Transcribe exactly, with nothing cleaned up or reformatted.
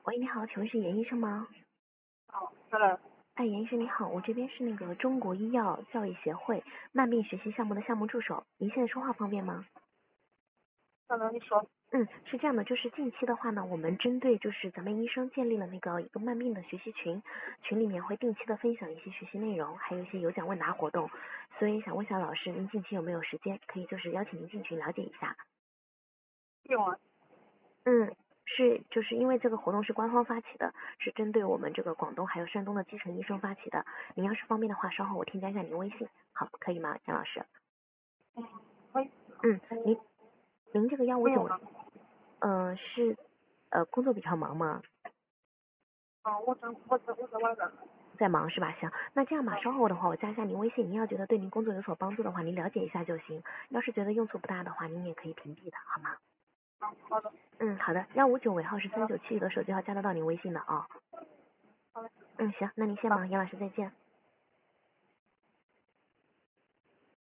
喂，你好，请问是严医生吗？ 哦，是的， 哎，严医生你好，我这边是那个中国医药教育协会慢病学习项目的项目助手，您现在说话方便吗？ 可能你说， 嗯，是这样的，就是近期的话呢，我们针对就是咱们医生建立了那个一个慢病的学习群，群里面会定期的分享一些学习内容，还有一些有奖问答活动，所以想问一下老师，您近期有没有时间，可以就是邀请您进群了解一下？ 用啊， 嗯，是，就是因为这个活动是官方发起的，是针对我们这个广东还有山东的基层医生发起的。您要是方便的话，稍后我添加一下您微信，好，可以吗，蒋老师？ 嗯，可以， 嗯，您您这个幺五九， 不用了， 嗯，是呃工作比较忙吗？ 啊，我在我在我在外边， 在忙是吧？行，那这样吧，稍后的话我加一下您微信，您要觉得对您工作有所帮助的话，您了解一下就行。要是觉得用处不大的话，您也可以屏蔽的，好吗？ 啊，好的， 嗯，好的，幺五九尾号是三九七，的手机号加得到您微信的啊、 好的， 嗯，行，那您先好。 忙，杨老师再见。